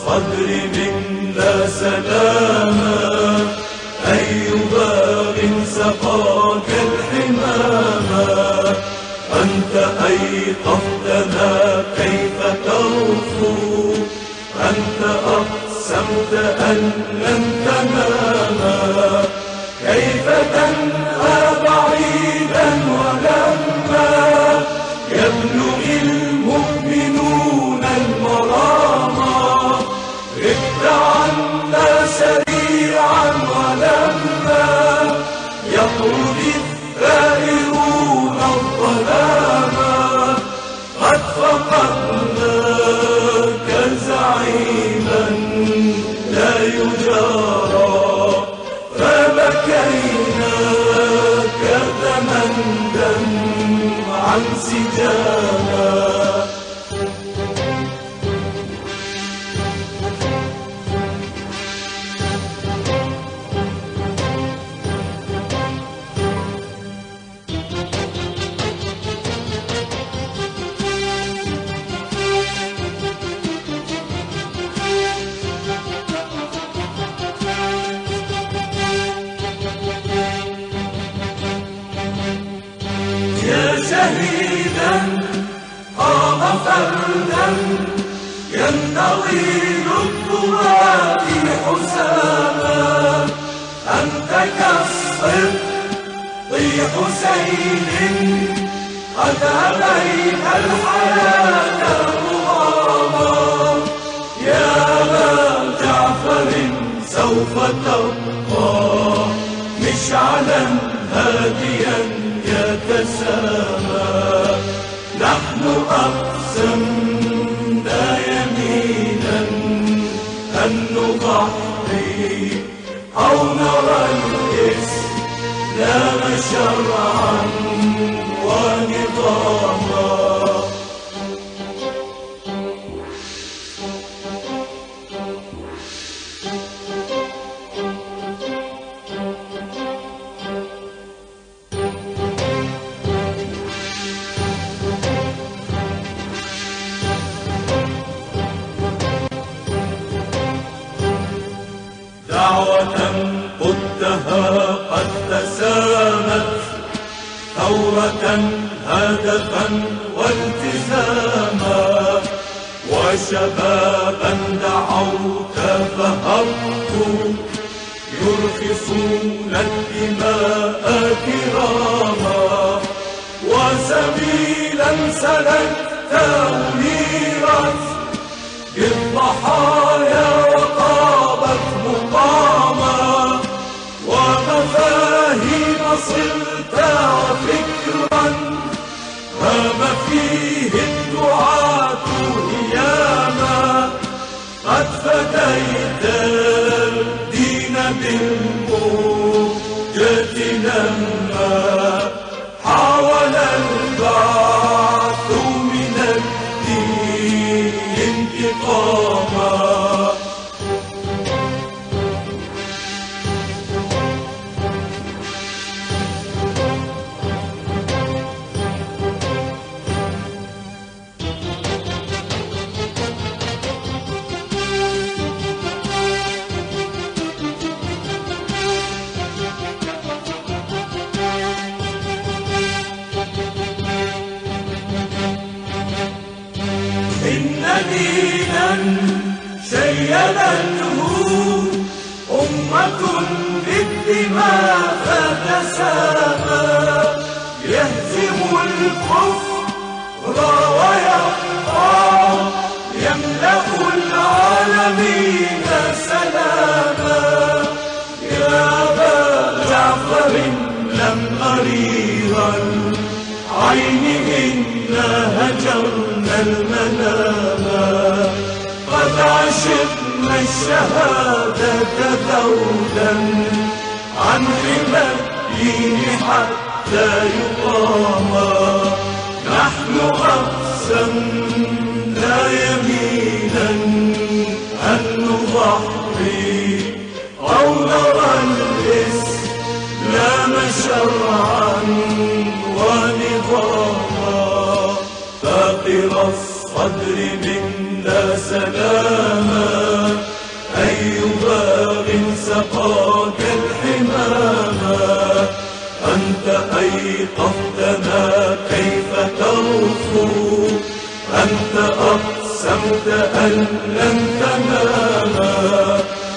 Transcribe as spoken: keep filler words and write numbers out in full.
الصدر منا سلاما، أي باغ سقاك الحماما. أنت أيقظتنا كيف ترفو، أنت أقسمت أن لن تناما. كيف تنهى بعيدا ولما يبلغ المؤمنون المراما. غبت عنا سريعا ولما يطرد الثائرون الظلاما. قد فقدناك زعيما لا يجارى، فبكينا كتمندا عن سجانا. شهيدا قام فردا ينتظر التراب حساما. أنت كالصدق حسين قد أبيت الحياة مغاما. يا أبا جعفر سوف تبقى مشعلا هاديا يتسامى. نحن أقسمنا يمينا أن نضحي أو نرى الإسلام شرعا ونظاما. دعوة قدتها قد تسامت، ثورة هدفا والتزاما. وشبابا دعوت فهبوا يرخصون الدماء كراما. وسبيلا سلكت منيرت بالضحايا وطابت مقاما. ومفاهيم صلت وفكرا هام فيه الدعاة هياما. قد فديت الدين بالموجة لما حاول البعث من الدين انتقاما. إن دينا شيدته أمة بالدماء فتسامى. يهزم الكفر ويبقى يملأ العالمين سلاما. يا أبا جعفر لم أريها العين إنا هجرنا المناما. قد عشقنا الشهادة ذولا عن حمى الدين حتى يقاما. نحن أقسمنا يمينا أن نضحي أو نرى الإسلام شرعا ونظاما. فاقر الصدر منا سلاما، أيقظتنا كيف ترفو، أنت أقسمت أن لن تنام